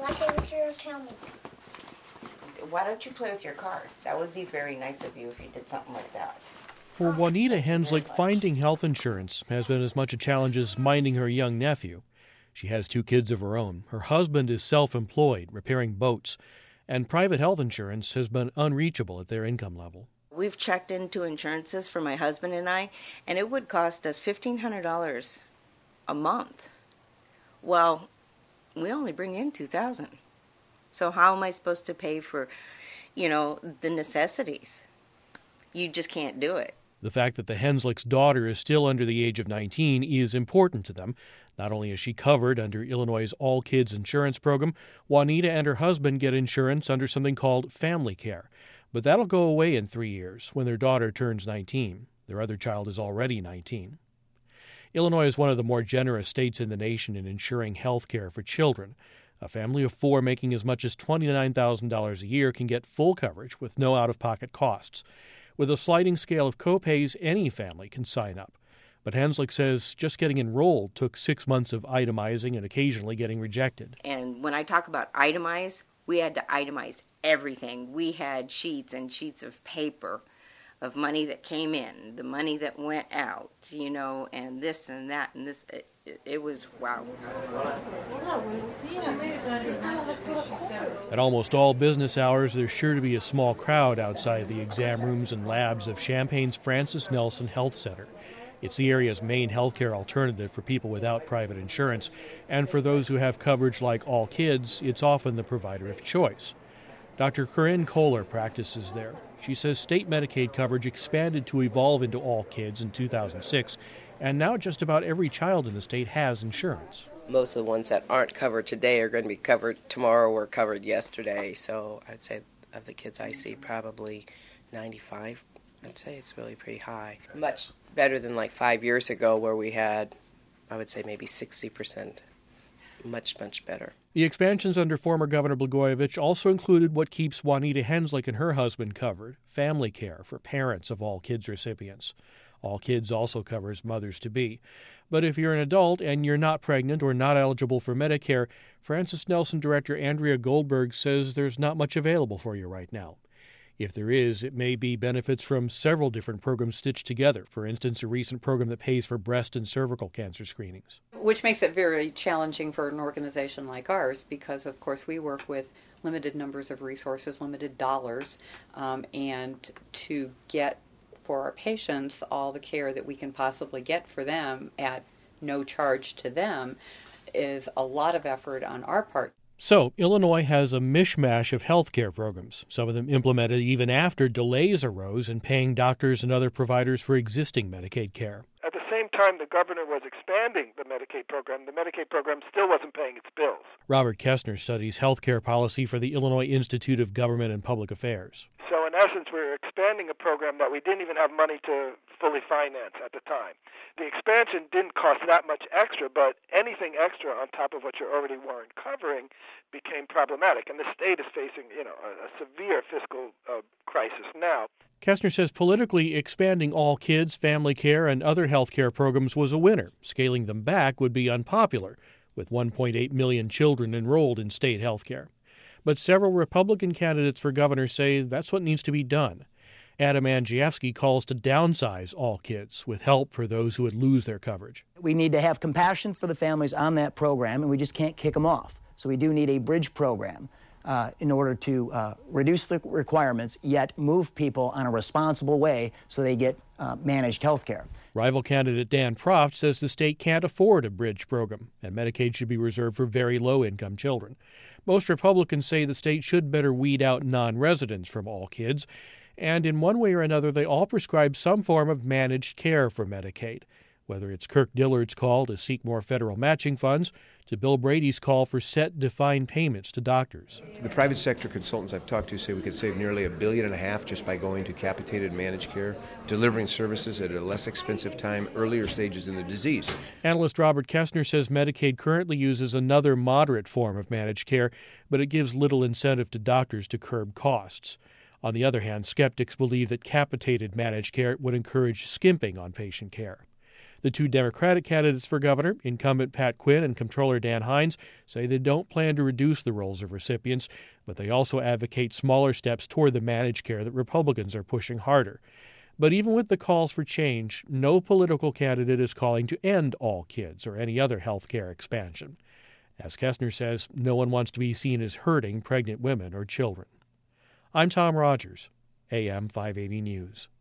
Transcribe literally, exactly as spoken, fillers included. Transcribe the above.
my favorite hero, tell me. Why don't you play with your cars? That would be very nice of you if you did something like that. For Juanita Henslick, finding health insurance has been as much a challenge as minding her young nephew. She has two kids of her own. Her husband is self-employed, repairing boats, and private health insurance has been unreachable at their income level. We've checked into insurances for my husband and I, and it would cost us fifteen hundred dollars a month. Well, we only bring in two thousand dollars. So how am I supposed to pay for, you know, the necessities? You just can't do it. The fact that the Henslick's daughter is still under the age of nineteen is important to them. Not only is she covered under Illinois' All Kids Insurance Program, Juanita and her husband get insurance under something called Family Care. But that'll go away in three years when their daughter turns nineteen. Their other child is already nineteen. Illinois is one of the more generous states in the nation in insuring health care for children. A family of four making as much as twenty-nine thousand dollars a year can get full coverage with no out-of-pocket costs. With a sliding scale of copays, any family can sign up. But Henslick says just getting enrolled took six months of itemizing and occasionally getting rejected. And when I talk about itemize, we had to itemize everything. We had sheets and sheets of paper of money that came in, the money that went out, you know, and this and that and this. It, it, it was wow. At almost all business hours, there's sure to be a small crowd outside the exam rooms and labs of Champaign's Francis Nelson Health Center. It's the area's main healthcare alternative for people without private insurance, and for those who have coverage like All Kids, it's often the provider of choice. Doctor Corinne Kohler practices there. She says state Medicaid coverage expanded to evolve into All Kids in two thousand six, and now just about every child in the state has insurance. Most of the ones that aren't covered today are going to be covered tomorrow or covered yesterday, so I'd say of the kids I see, probably ninety-five. I'd say it's really pretty high. Much better than like five years ago where we had, I would say, maybe sixty percent. Much, much better. The expansions under former Governor Blagojevich also included what keeps Juanita Henslick and her husband covered, family care for parents of All Kids recipients. All Kids also covers mothers-to-be. But if you're an adult and you're not pregnant or not eligible for Medicare, Francis Nelson Director Andrea Goldberg says there's not much available for you right now. If there is, it may be benefits from several different programs stitched together. For instance, a recent program that pays for breast and cervical cancer screenings. Which makes it very challenging for an organization like ours because, of course, we work with limited numbers of resources, limited dollars, um, and to get for our patients all the care that we can possibly get for them at no charge to them is a lot of effort on our part. So, Illinois has a mishmash of health care programs, some of them implemented even after delays arose in paying doctors and other providers for existing Medicaid care. At the same time the governor was expanding the Medicaid program, the Medicaid program still wasn't paying its bills. Robert Kessner studies health care policy for the Illinois Institute of Government and Public Affairs. So in essence, we're expanding a program that we didn't even have money to fully finance at the time. The expansion didn't cost that much extra, but anything extra on top of what you already weren't covering became problematic. And the state is facing, you know, a, a severe fiscal uh, crisis now. Kessner says politically expanding All Kids, family care, and other health care programs was a winner. Scaling them back would be unpopular, with one point eight million children enrolled in state health care. But several Republican candidates for governor say that's what needs to be done. Adam Andrzejewski calls to downsize All Kids with help for those who would lose their coverage. We need to have compassion for the families on that program, and we just can't kick them off. So we do need a bridge program uh, in order to uh, reduce the requirements, yet move people on a responsible way so they get uh, managed health care. Rival candidate Dan Proft says the state can't afford a bridge program, and Medicaid should be reserved for very low-income children. Most Republicans say the state should better weed out non-residents from All Kids, and in one way or another, they all prescribe some form of managed care for Medicaid, whether it's Kirk Dillard's call to seek more federal matching funds to Bill Brady's call for set defined payments to doctors. The private sector consultants I've talked to say we could save nearly a billion and a half just by going to capitated managed care, delivering services at a less expensive time, earlier stages in the disease. Analyst Robert Kessner says Medicaid currently uses another moderate form of managed care, but it gives little incentive to doctors to curb costs. On the other hand, skeptics believe that capitated managed care would encourage skimping on patient care. The two Democratic candidates for governor, incumbent Pat Quinn and Comptroller Dan Hines, say they don't plan to reduce the rolls of recipients, but they also advocate smaller steps toward the managed care that Republicans are pushing harder. But even with the calls for change, no political candidate is calling to end all kids or any other health care expansion. As Kestner says, no one wants to be seen as hurting pregnant women or children. I'm Tom Rogers, A M five eighty News.